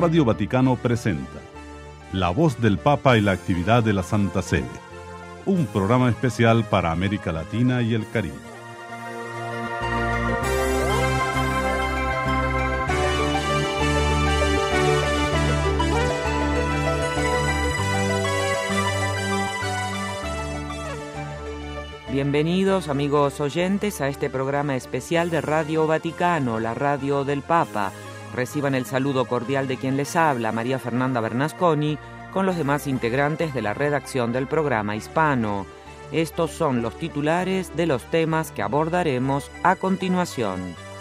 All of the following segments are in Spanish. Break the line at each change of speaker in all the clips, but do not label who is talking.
Radio Vaticano presenta La Voz del Papa y la actividad de la Santa Sede, un programa especial para América Latina y el Caribe.
Bienvenidos, amigos oyentes, a este programa especial de Radio Vaticano, la radio del Papa. Reciban el saludo cordial de quien les habla, María Fernanda Bernasconi, con los demás integrantes de la redacción del programa hispano. Estos son los titulares de los temas que abordaremos a continuación.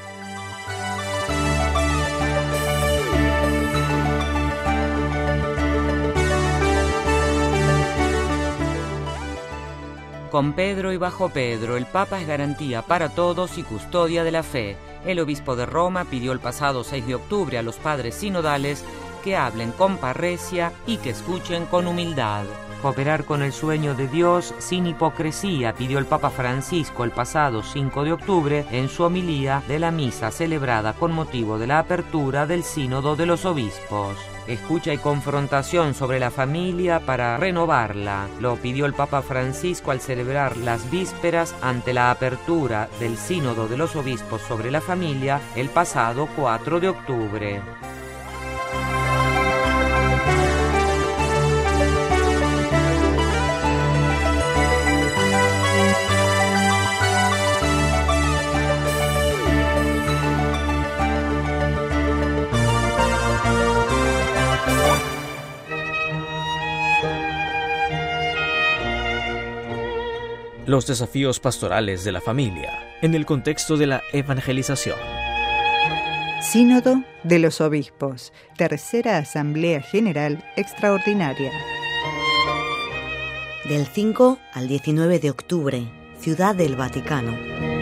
Con Pedro y bajo Pedro, el Papa es garantía para todos y custodia de la fe. El obispo de Roma pidió el pasado 6 de octubre a los padres sinodales que hablen con parresia y que escuchen con humildad. Cooperar con el sueño de Dios sin hipocresía, pidió el Papa Francisco el pasado 5 de octubre en su homilía de la misa celebrada con motivo de la apertura del Sínodo de los Obispos. Escucha y confrontación sobre la familia para renovarla, lo pidió el Papa Francisco al celebrar las vísperas ante la apertura del Sínodo de los Obispos sobre la familia el pasado 4 de octubre.
Los desafíos pastorales de la familia en el contexto de la evangelización.
Sínodo de los Obispos, Tercera Asamblea General Extraordinaria.
Del 5 al 19 de octubre, Ciudad del Vaticano.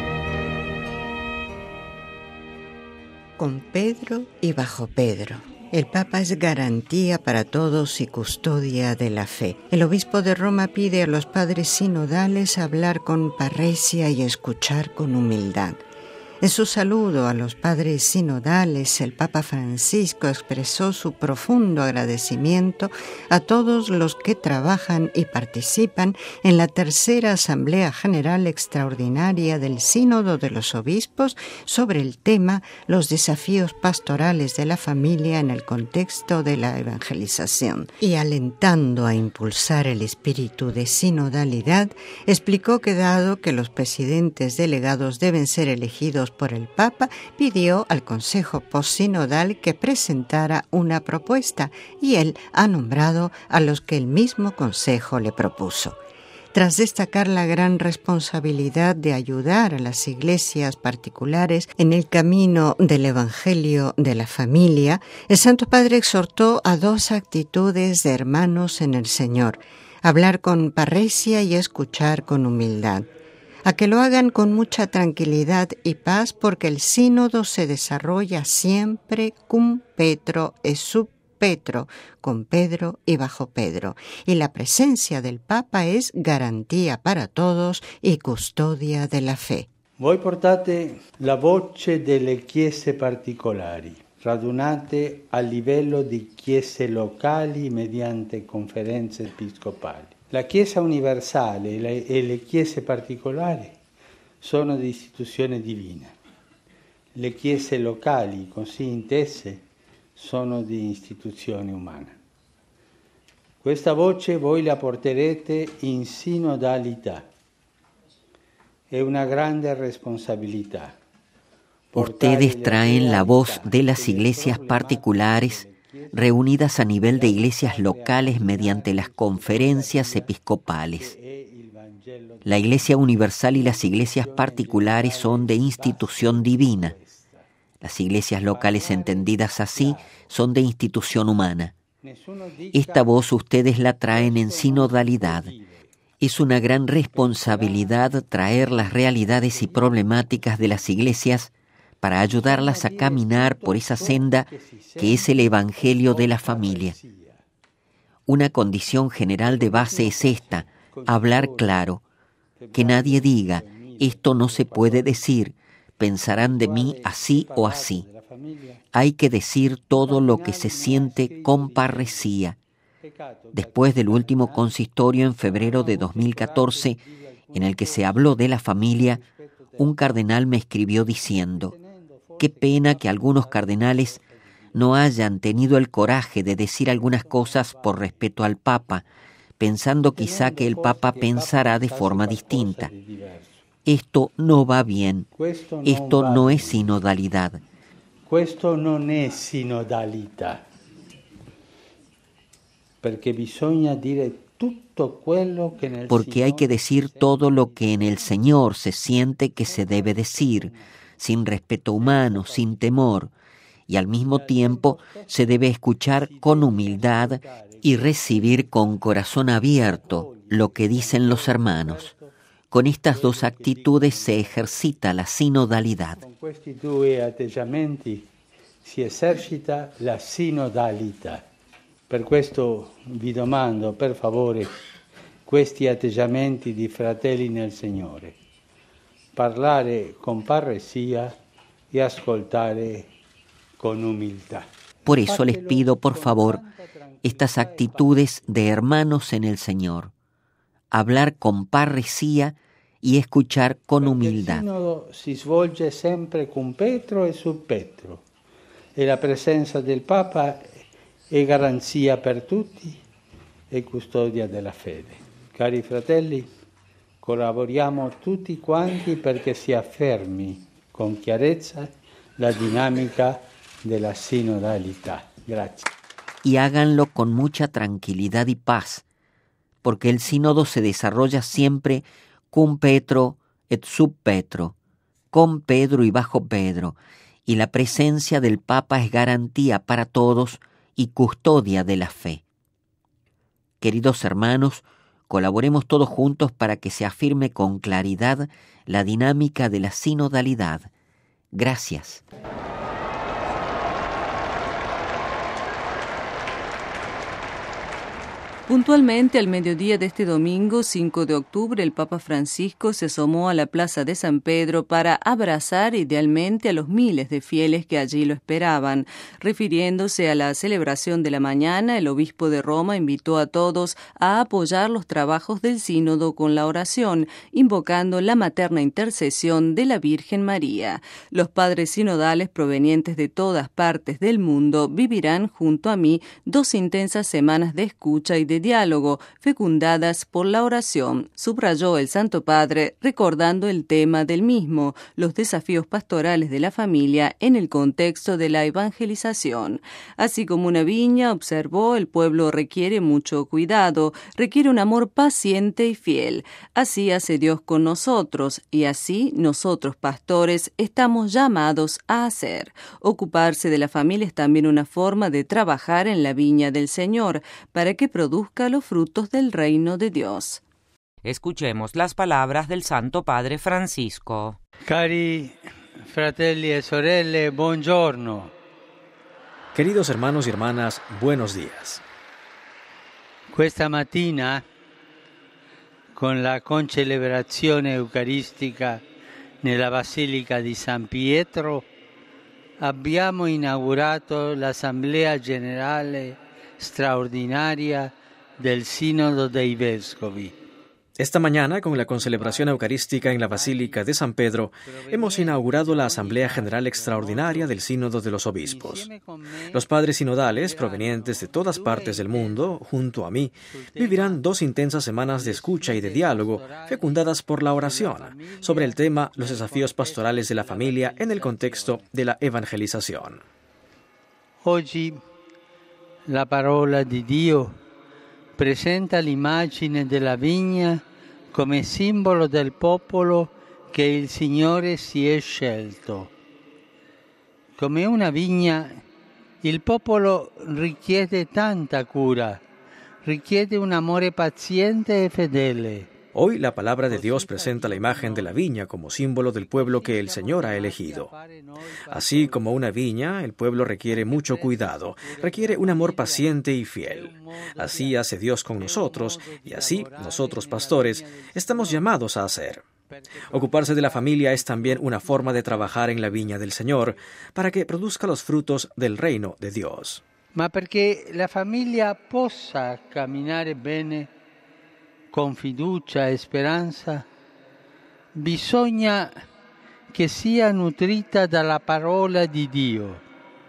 Con Pedro y bajo Pedro. El Papa es garantía para todos y custodia de la fe. El obispo de Roma pide a los padres sinodales hablar con parresia y escuchar con humildad. En su saludo a los padres sinodales, el Papa Francisco expresó su profundo agradecimiento a todos los que trabajan y participan en la Tercera Asamblea General Extraordinaria del Sínodo de los Obispos sobre el tema Los desafíos pastorales de la familia en el contexto de la evangelización. Y alentando a impulsar el espíritu de sinodalidad, explicó que dado que los presidentes delegados deben ser elegidos por el Papa, pidió al Consejo Postsinodal que presentara una propuesta y él ha nombrado a los que el mismo Consejo le propuso. Tras destacar la gran responsabilidad de ayudar a las iglesias particulares en el camino del Evangelio de la familia, el Santo Padre exhortó a dos actitudes de hermanos en el Señor: hablar con parresia y escuchar con humildad. A que lo hagan con mucha tranquilidad y paz, porque el sínodo se desarrolla siempre cum Petro e sub Petro, con Pedro y bajo Pedro, y la presencia del Papa es garantía para todos y custodia de la fe.
Voi portate la voce delle chiese particolari, radunate a livello di chiese locali mediante conferenze episcopali. La Chiesa universale e le chiese particolari sono di istituzione divina. Le chiese locali, così intese, sono di istituzione umana. Questa voce voi la porterete in sinodalità. È una grande responsabilità.
Ustedes traen la voz de las iglesias particulares reunidas a nivel de iglesias locales mediante las conferencias episcopales. La Iglesia Universal y las iglesias particulares son de institución divina. Las iglesias locales entendidas así son de institución humana. Esta voz ustedes la traen en sinodalidad. Es una gran responsabilidad traer las realidades y problemáticas de las iglesias para ayudarlas a caminar por esa senda que es el Evangelio de la familia. Una condición general de base es esta: hablar claro, que nadie diga, esto no se puede decir, pensarán de mí así o así. Hay que decir todo lo que se siente con parresía. Después del último consistorio en febrero de 2014, en el que se habló de la familia, un cardenal me escribió diciendo: qué pena que algunos cardenales no hayan tenido el coraje de decir algunas cosas por respeto al Papa, pensando quizá que el Papa pensará de forma distinta. Esto no va bien. Esto no es sinodalidad.
Questo non è sinodalità. Perché bisogna dire tutto quello che nel
Porque hay que decir todo lo que en el Señor se siente que se debe decir, sin respeto humano, sin temor, y al mismo tiempo se debe escuchar con humildad y recibir con corazón abierto lo que dicen los hermanos. Con estas dos actitudes se ejercita la sinodalidad.
Con questi due atteggiamenti si esercita la sinodalità. Per questo vi domando, per favore, questi atteggiamenti di fratelli nel Signore. Parlare con parresia y ascoltare con humildad.
Por eso les pido, por favor, estas actitudes de hermanos en el Señor. Hablar con parresía y escuchar con humildad.
Il sinodo si svolge sempre con Petro e su Petro, e la presenza del Papa è garanzia per tutti e custodia della fede. Cari fratelli, collaboriamo tutti quanti perché si affermi con chiarezza la dinámica de la sinodalidad. Gracias.
Y háganlo con mucha tranquilidad y paz, porque el sínodo se desarrolla siempre cum Petro et sub Petro, con Pedro y bajo Pedro, y la presencia del Papa es garantía para todos y custodia de la fe. Queridos hermanos, colaboremos todos juntos para que se afirme con claridad la dinámica de la sinodalidad. Gracias.
Puntualmente al mediodía de este domingo, 5 de octubre, el Papa Francisco se asomó a la Plaza de San Pedro para abrazar idealmente a los miles de fieles que allí lo esperaban. Refiriéndose a la celebración de la mañana, el obispo de Roma invitó a todos a apoyar los trabajos del sínodo con la oración, invocando la materna intercesión de la Virgen María. Los padres sinodales provenientes de todas partes del mundo vivirán junto a mí 2 intensas semanas de escucha y de diálogo, fecundadas por la oración, subrayó el Santo Padre, recordando el tema del mismo, los desafíos pastorales de la familia en el contexto de la evangelización. Así como una viña, observó, el pueblo requiere mucho cuidado, requiere un amor paciente y fiel. Así hace Dios con nosotros, y así nosotros, pastores, estamos llamados a hacer. Ocuparse de la familia es también una forma de trabajar en la viña del Señor, para que produzca los frutos del reino de Dios.
Escuchemos las palabras del Santo Padre Francisco.
Cari fratelli e sorelle, buongiorno.
Queridos hermanos y hermanas, buenos días.
Questa mattina, con la concelebrazione eucaristica nella Basilica di San Pietro, abbiamo inaugurato l'Assemblea Generale straordinaria del Sínodo dei Vescovi.
Esta mañana, con la concelebración eucarística en la Basílica de San Pedro, hemos inaugurado la Asamblea General Extraordinaria del Sínodo de los Obispos. Los padres sinodales, provenientes de todas partes del mundo, junto a mí, vivirán 2 intensas semanas de escucha y de diálogo, fecundadas por la oración, sobre el tema los desafíos pastorales de la familia en el contexto de la evangelización.
Oggi la parola di Dio presenta l'immagine della vigna come simbolo del popolo che il Signore si è scelto. Come una vigna, il popolo richiede tanta cura, richiede un amore paziente e fedele.
Hoy la palabra de Dios presenta la imagen de la viña como símbolo del pueblo que el Señor ha elegido. Así como una viña, el pueblo requiere mucho cuidado, requiere un amor paciente y fiel. Así hace Dios con nosotros y así nosotros, pastores, estamos llamados a hacer. Ocuparse de la familia es también una forma de trabajar en la viña del Señor para que produzca los frutos del reino de Dios.
Ma perché la famiglia possa camminare bene con fiducia e speranza, bisogna che sia nutrita dalla parola di Dio.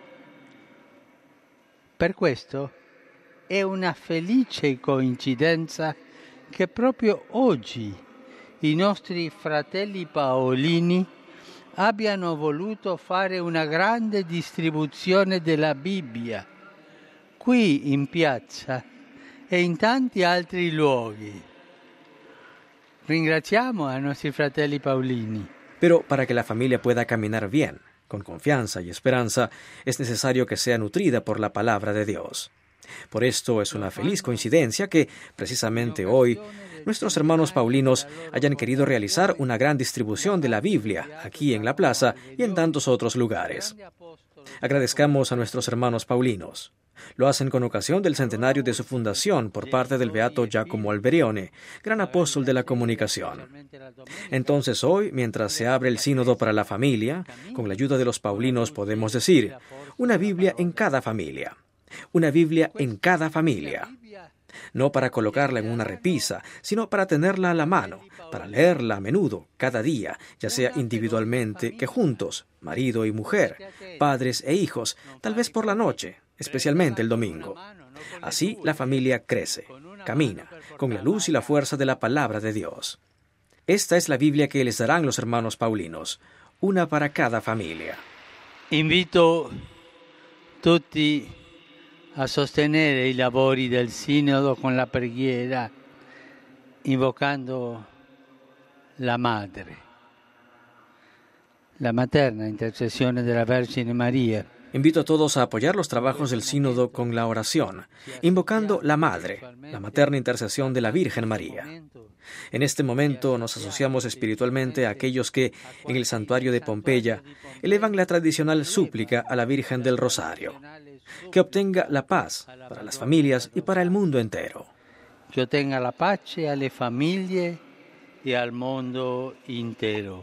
Per questo è una felice coincidenza che proprio oggi i nostri fratelli paolini abbiano voluto fare una grande distribuzione della Bibbia, qui in piazza e in tanti altri luoghi. Ringraziamo a nuestros fratelli paolini.
Pero para que la familia pueda caminar bien, con confianza y esperanza, es necesario que sea nutrida por la palabra de Dios. Por esto es una feliz coincidencia que, precisamente hoy, nuestros hermanos paulinos hayan querido realizar una gran distribución de la Biblia aquí en la plaza y en tantos otros lugares. Agradezcamos a nuestros hermanos paulinos. Lo hacen con ocasión del centenario de su fundación por parte del beato Giacomo Alberione, gran apóstol de la comunicación. Entonces hoy, mientras se abre el sínodo para la familia, con la ayuda de los paulinos podemos decir, una Biblia en cada familia. Una Biblia en cada familia. No para colocarla en una repisa, sino para tenerla a la mano, para leerla a menudo, cada día, ya sea individualmente que juntos, marido y mujer, padres e hijos, tal vez por la noche, especialmente el domingo. Así la familia crece, camina, con la luz y la fuerza de la palabra de Dios. Esta es la Biblia que les darán los hermanos paulinos, una para cada familia.
Invito tutti a sostenere i lavori del Sinodo con la preghiera, invocando la Madre, la materna intercesione della Vergine Maria.
Invito a todos a apoyar los trabajos del Sínodo con la oración, invocando la Madre, la materna intercesión de la Virgen María. En este momento nos asociamos espiritualmente a aquellos que, en el santuario de Pompeya, elevan la tradicional súplica a la Virgen del Rosario, que obtenga la paz para las familias y para el mundo entero.
Que ottenga la pace alle famiglie e al mondo intero.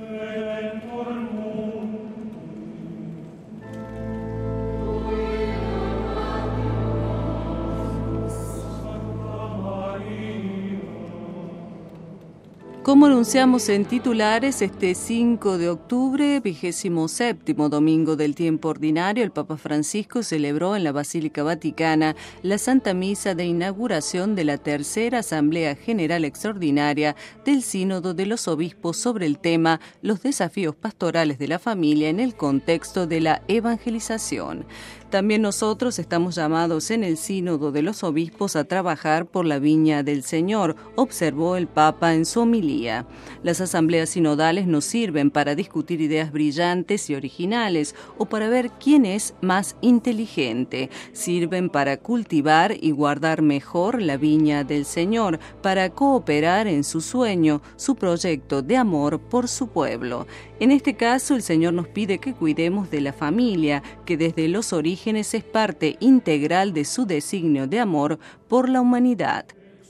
Como anunciamos en titulares, este 5 de octubre, 27º domingo del tiempo ordinario, el Papa Francisco celebró en la Basílica Vaticana la Santa Misa de inauguración de la tercera Asamblea General Extraordinaria del Sínodo de los Obispos sobre el tema Los desafíos pastorales de la familia en el contexto de la evangelización. También nosotros estamos llamados en el Sínodo de los Obispos a trabajar por la viña del Señor, observó el Papa en su homilía. Las asambleas sinodales nos sirven para discutir ideas brillantes y originales o para ver quién es más inteligente. Sirven para cultivar y guardar mejor la viña del Señor, para cooperar en su sueño, su proyecto de amor por su pueblo. En este caso, el Señor nos pide que cuidemos de la familia, que desde los orígenes es parte integral de su designio de amor por la humanidad.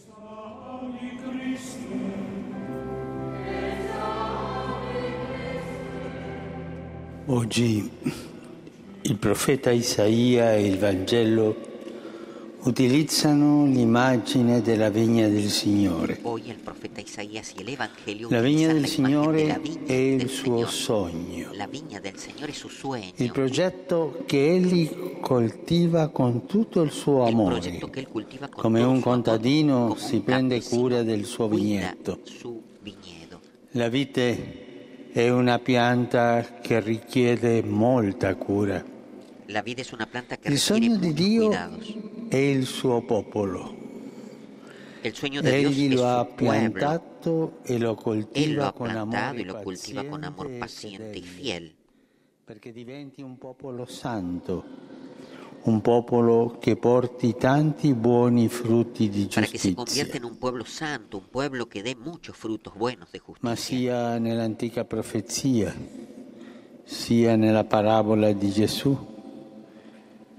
Oggi il profeta Isaia e il Vangelo utilizzano l'immagine della vigna del Signore.
Hoy el profeta Isaías y el Evangelio
La vigna del
utilizan la imagen de
Signore
la viña
è il
del
suo
Señor.
sogno,
La viña del Señor es su sueño.
il progetto che egli coltiva con tutto il suo
El
amore,
proyecto que él cultiva con
come
todo
un
su amor,
contadino
como
si
un
prende
campesino
cura del suo
cuida
vigneto.
su viñedo.
La vite è una pianta che richiede molta cura.
La vida es una planta que
Il
requiere
sogno di
muchos
Dio
cuidados.
è il suo popolo.
El sueño de Dios
Egli
es
lo ha
su pueblo.
piantato e lo
Él lo
coltiva
ha
con
plantado
amore
y lo cultiva con amor paciente y
fedele,
fiel.
perché diventi un popolo santo, un popolo che porti tanti buoni frutti di
Para que se
giustizia,
convierta en un pueblo santo, un pueblo que dé muchos frutos buenos de
ma
justicia.
sia nell'antica profezia, sia nella parabola di Gesù,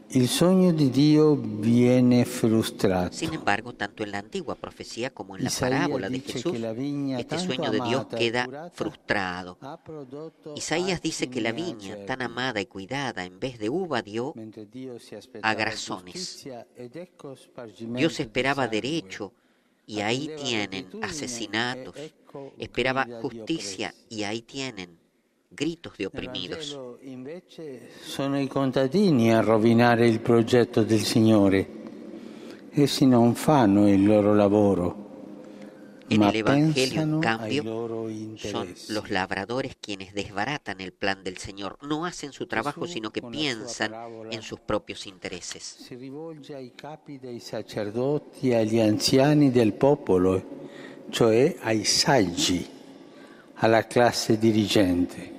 Il sogno di Dio viene frustrato.
Sin embargo, tanto en la antigua profecía como en la parábola de Jesús, este sueño de Dios queda frustrado. Isaías dice que la viña tan amada y cuidada, en vez de uva dio agrazones. Dios esperaba derecho y ahí tienen asesinatos. Esperaba justicia y ahí tienen gritos de oprimidos.
Sono i contadini a rovinare il progetto del Signore. Essi non fanno il loro lavoro.
En el Evangelio, en cambio, son los labradores quienes desbaratan el plan del Señor. No hacen su trabajo, sino que piensan en sus propios intereses.
Si rivolge ai capi dei sacerdoti e agli anziani del popolo, cioè ai saggi, alla classe dirigente.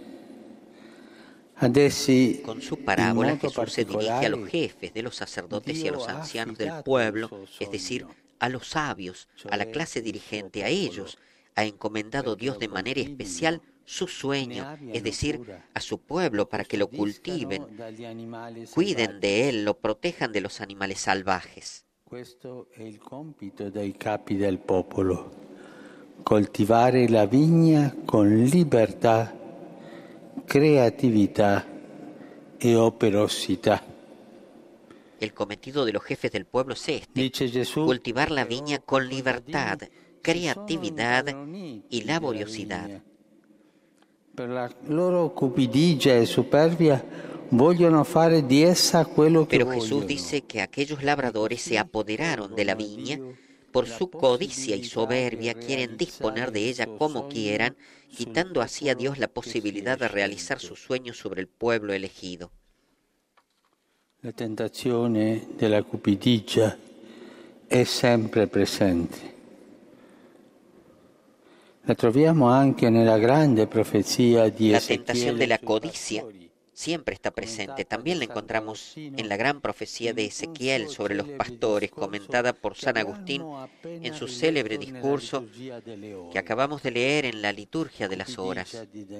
Con su parábola Jesús se dirige a los jefes de los sacerdotes y a los ancianos del pueblo, es decir, a los sabios, a la clase dirigente, a ellos ha encomendado Dios de manera especial su sueño, es decir, a su pueblo para que lo cultiven, cuiden de él, lo protejan de los animales salvajes.
Questo è il compito dei capi del popolo, coltivare la vigna con libertà, creatividad y operosidad.
El cometido de los jefes del pueblo es este: cultivar la viña con libertad, creatividad y laboriosidad.
Per la loro cupidigia e superbia vogliono fare di essa quello che
Pero Jesús dice que aquellos labradores se apoderaron de la viña. Por su codicia y soberbia quieren disponer de ella como quieran, quitando así a Dios la posibilidad de realizar sus sueños sobre el pueblo elegido.
La tentazione della cupidigia è sempre presente. La troviamo anche nella grande profezia di
La tentación de la codicia siempre está presente. También la encontramos en la gran profecía de Ezequiel sobre los pastores, comentada por San Agustín en su célebre discurso que acabamos de leer en la liturgia de las horas.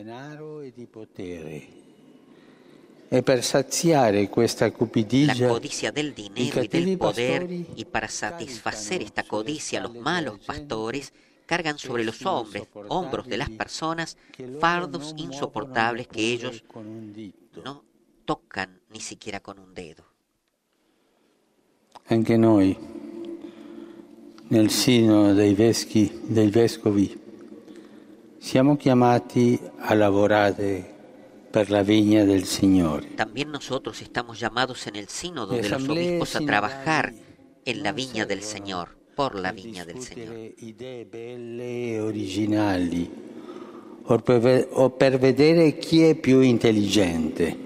E per saziare questa cupidigia,
la codicia del dinero y del poder, y para satisfacer esta codicia los malos pastores cargan sobre los hombros de las personas fardos insoportables que ellos no tocan ni siquiera con un dedo.
Anche noi, nel sino dei vescovi, siamo chiamati a lavorare per la vigna del Signore.
También nosotros estamos llamados en el sínodo de los obispos a trabajar en la viña del Señor, por la viña del Señor.
Idee belle e originali, o per vedere chi è più intelligente.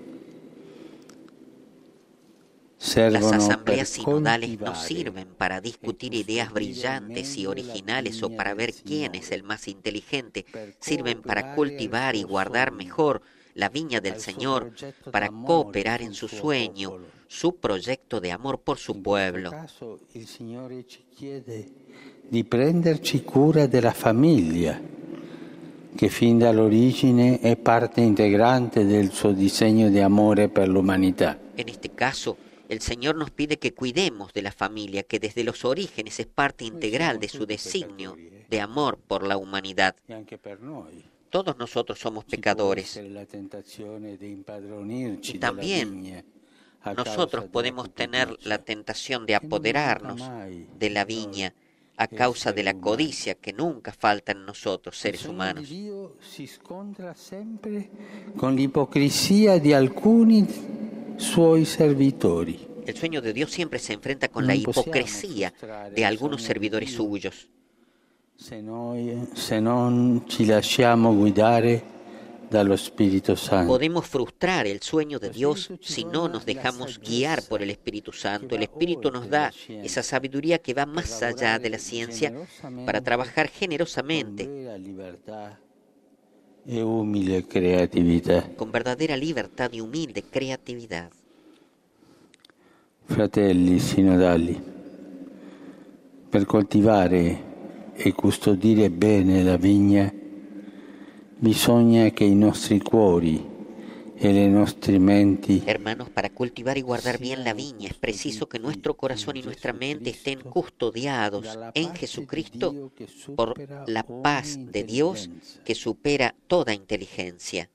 Las asambleas sinodales no sirven para discutir ideas brillantes y originales o para ver quién es el más inteligente. Sirven para cultivar y guardar mejor la viña del Señor, para cooperar en su sueño, su proyecto de amor por su pueblo.
Il Signore ci chiede di prenderci cura della famiglia, che fin dall'origine è parte integrante del suo disegno di amore per l'umanità.
En este caso, el Señor nos pide que cuidemos de la familia, que desde los orígenes es parte integral de su designio de amor por la humanidad. Todos nosotros somos pecadores. Y también nosotros podemos tener la tentación de apoderarnos de la viña a causa de la codicia que nunca falta en nosotros, seres humanos.
Dio si scontra sempre con l'ipocrisía di alcuni suoi servitori.
El sueño de Dios siempre se enfrenta con la hipocresía de algunos servidores suyos.
Se non ci lasciamo guidare dallo Spirito Santo.
Podemos frustrar el sueño de Dios si no nos dejamos guiar por el Espíritu Santo. El Espíritu nos da esa sabiduría que va más allá de la ciencia para trabajar generosamente,
e umile creatività.
con verdadera libertad y humilde creatividad.
Fratelli sinodali, per coltivare e custodire bene la vigna bisogna che i nostri cuori
Hermanos, para cultivar y guardar bien la viña es preciso que nuestro corazón y nuestra mente estén custodiados en Jesucristo por la paz de Dios que supera toda inteligencia.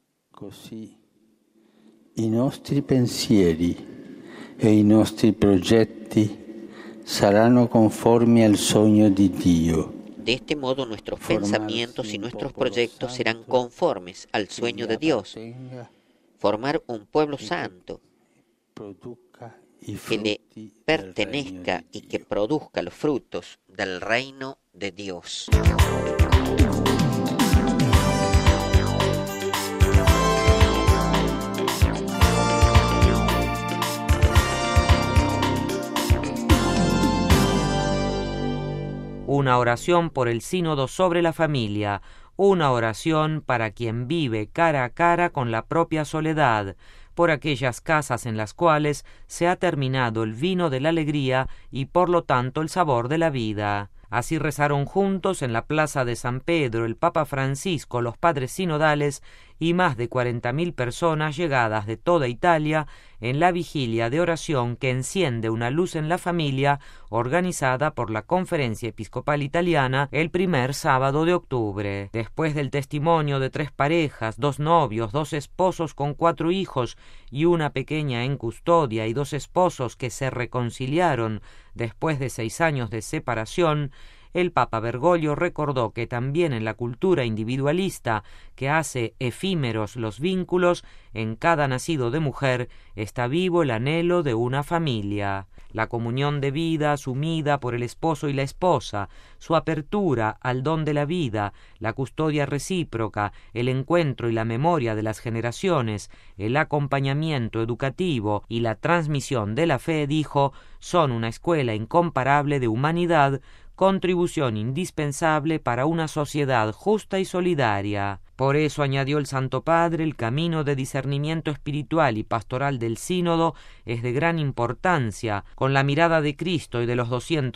I nostri pensieri e i nostri progetti saranno conformi al sogno di Dio.
De este modo nuestros pensamientos y nuestros proyectos serán conformes al sueño de Dios. Formar un pueblo santo que le pertenezca y que produzca los frutos del reino de Dios.
Una oración por el sínodo sobre la familia, una oración para quien vive cara a cara con la propia soledad, por aquellas casas en las cuales se ha terminado el vino de la alegría y por lo tanto el sabor de la vida. Así rezaron juntos en la plaza de San Pedro el Papa Francisco, los padres sinodales y más de 40.000 personas llegadas de toda Italia en la vigilia de oración que enciende una luz en la familia organizada por la Conferencia Episcopal Italiana el primer sábado de octubre. Después del testimonio de 3 parejas, 2 novios, 2 esposos con 4 hijos y una pequeña en custodia y 2 esposos que se reconciliaron después de 6 años de separación, el Papa Bergoglio recordó que también en la cultura individualista que hace efímeros los vínculos, en cada nacido de mujer está vivo el anhelo de una familia. La comunión de vida asumida por el esposo y la esposa, su apertura al don de la vida, la custodia recíproca, el encuentro y la memoria de las generaciones, el acompañamiento educativo y la transmisión de la fe, dijo, son una escuela incomparable de humanidad, contribución indispensable para una sociedad justa y solidaria. Por eso, añadió el Santo Padre, el camino de discernimiento espiritual y pastoral del sínodo es de gran importancia. Con la mirada de Cristo y de los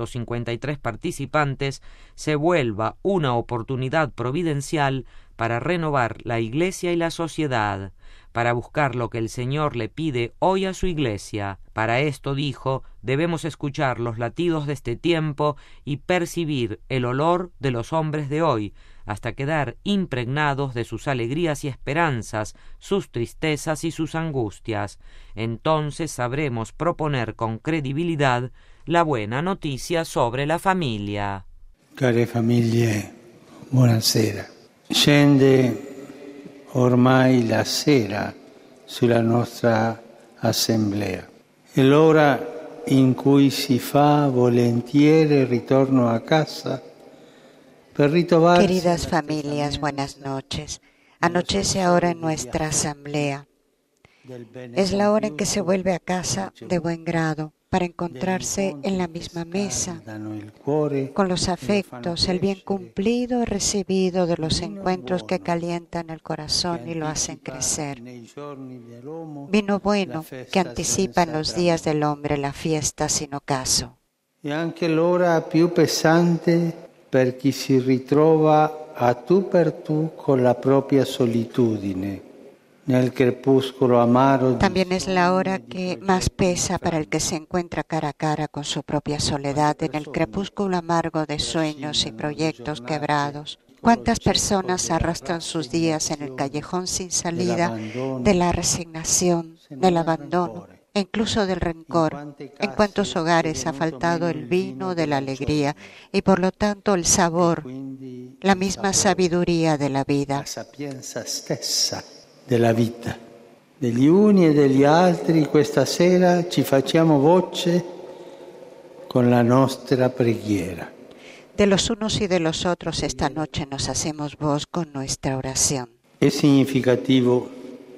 253 participantes, se vuelva una oportunidad providencial para renovar la Iglesia y la sociedad, para buscar lo que el Señor le pide hoy a su Iglesia. Para esto, dijo, debemos escuchar los latidos de este tiempo y percibir el olor de los hombres de hoy, hasta quedar impregnados de sus alegrías y esperanzas, sus tristezas y sus angustias. Entonces sabremos proponer con credibilidad la buena noticia sobre la familia.
Care famiglie, buonasera. Scende ormai la sera sulla nostra assemblea. È l'ora in cui si fa volentieri ritorno a casa per ritrovarsi.
Queridas familias, buenas noches. Anochece ahora en nuestra asamblea. Es la hora en que se vuelve a casa de buen grado para encontrarse en la misma mesa, con los afectos, el bien cumplido y recibido de los encuentros que calientan el corazón y lo hacen crecer. Vino bueno que anticipa en los días del hombre la fiesta sin ocaso.
E anche l'ora più pesante per chi si ritrova a tu per tu con la propria solitudine.
También es la hora que más pesa para el que se encuentra cara a cara con su propia soledad en el crepúsculo amargo de sueños y proyectos quebrados. ¿Cuántas personas arrastran sus días en el callejón sin salida de la resignación, del abandono e incluso del rencor? ¿En cuántos hogares ha faltado el vino de la alegría y por lo tanto el sabor, la misma sabiduría de la vida?
Della vita. Degli uni e degli altri questa sera ci facciamo voce con la nostra preghiera.
De los unos y de los otros esta noche nos hacemos voz con nuestra oración.
È significativo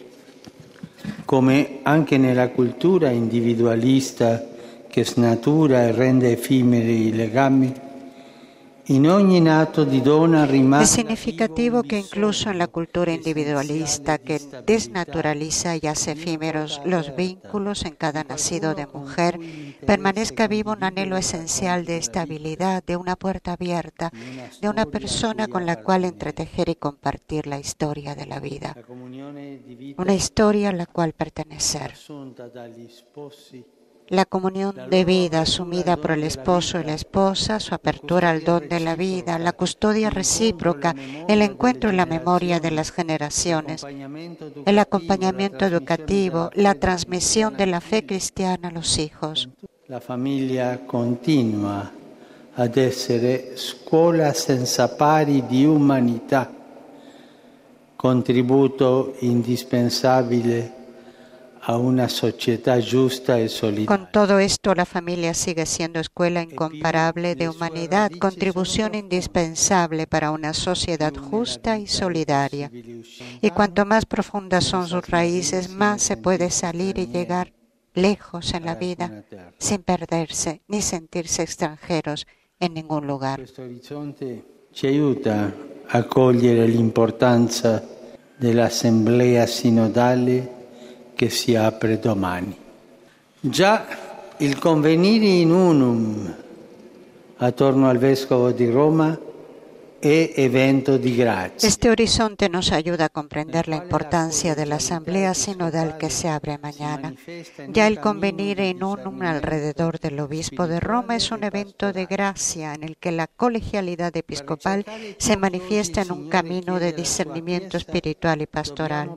come anche nella cultura individualista che snatura e rende effimeri i legami,
Es significativo que incluso en la cultura individualista que desnaturaliza y hace efímeros los vínculos en cada nacido de mujer, permanezca vivo un anhelo esencial de estabilidad, de una puerta abierta, de una persona con la cual entretejer y compartir la historia de la vida, una historia a la cual pertenecer. La comunión de vida asumida por el esposo y la esposa, su apertura al don de la vida, la custodia recíproca, el encuentro y la memoria de las generaciones, el acompañamiento educativo, la transmisión de la fe cristiana a los hijos.
La familia continua ad essere scuola senza pari di umanità, contributo indispensabile a una sociedad justa y solidaria.
Con todo esto, la familia sigue siendo escuela incomparable de humanidad, contribución indispensable para una sociedad justa y solidaria. Y cuanto más profundas son sus raíces, más se puede salir y llegar lejos en la vida, sin perderse ni sentirse extranjeros en ningún lugar.
Questo orizzonte ci aiuta a cogliere l'importanza dell'assemblea sinodale che si apre domani. Già il convenire in unum attorno al Vescovo di Roma è evento di grazia.
Este horizonte nos ayuda a comprender la importancia de la asamblea sinodal que se abre mañana. Ya el convenir in unum alrededor del obispo de Roma es un evento de gracia en el que la colegialidad episcopal se manifiesta en un camino de discernimiento espiritual y pastoral.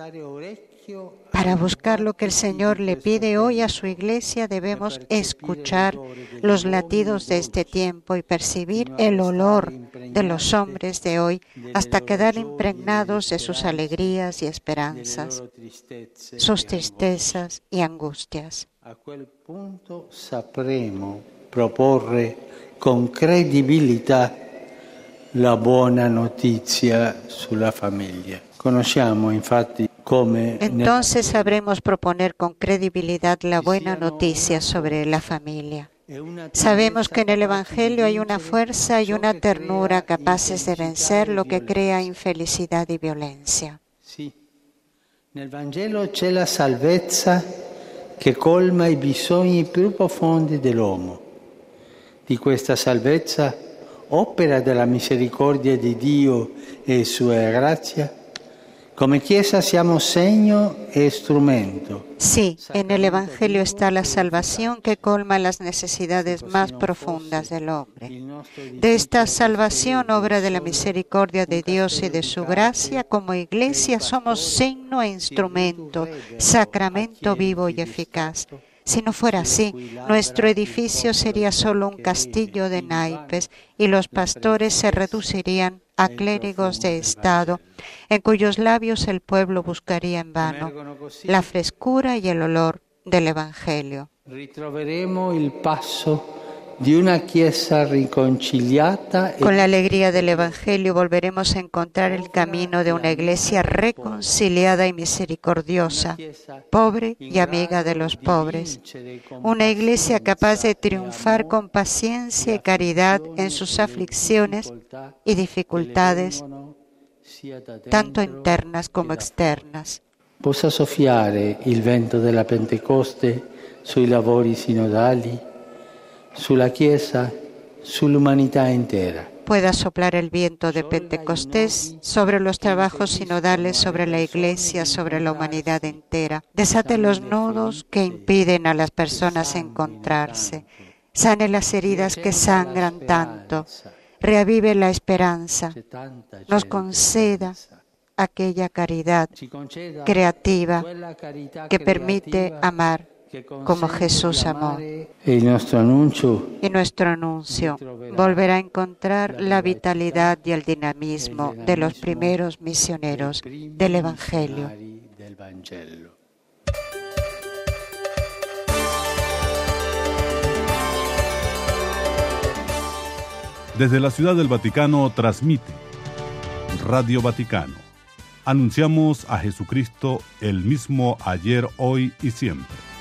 Para buscar lo que el Señor le pide hoy a su Iglesia debemos escuchar los latidos de este tiempo y percibir el olor de los hombres de hoy hasta quedar impregnados de sus alegrías y esperanzas, sus tristezas y angustias.
A quel punto sapremo proporre con credibilità la buona notizia sulla famiglia. Conosciamo infatti come
Entonces sabremos proponer con credibilidad la buena noticia sobre la familia. Sabemos que en el Evangelio hay una fuerza y una ternura capaces de vencer lo que crea infelicidad y violencia.
Sì, nel Vangelo c'è la salvezza che colma i bisogni più profondi dell'uomo. Di questa salvezza, opera della misericordia di Dio e sua grazia, come Chiesa siamo segno e strumento.
Sí, en el Evangelio está la salvación que colma las necesidades más profundas del hombre. De esta salvación, obra de la misericordia de Dios y de su gracia, como Iglesia somos signo e instrumento, sacramento vivo y eficaz. Si no fuera así, nuestro edificio sería solo un castillo de naipes y los pastores se reducirían a clérigos de Estado, en cuyos labios el pueblo buscaría en vano la frescura y el olor del Evangelio.
Ritroveremo il passo di una Chiesa riconciliata.
Con la alegría del Evangelio volveremos a encontrar el camino de una Iglesia reconciliada y misericordiosa, pobre y amiga de los pobres. Una Iglesia capaz de triunfar con paciencia y caridad en sus aflicciones y dificultades, tanto internas como externas.
Possa soffiare il vento della Pentecoste sui lavori sinodali, sulla Chiesa, sull'umanità intera.
Pueda soplar el viento de Pentecostés sobre los trabajos sinodales, sobre la Iglesia, sobre la humanidad entera. Desate los nudos que impiden a las personas encontrarse. Sane las heridas que sangran tanto. Reavive la esperanza. Nos conceda aquella caridad creativa que permite amar como Jesús amó.
Y nuestro anuncio
volverá a encontrar la vitalidad y el dinamismo de los primeros misioneros del Evangelio.
Desde la Ciudad del Vaticano transmite Radio Vaticano. Anunciamos a Jesucristo el mismo ayer, hoy y siempre.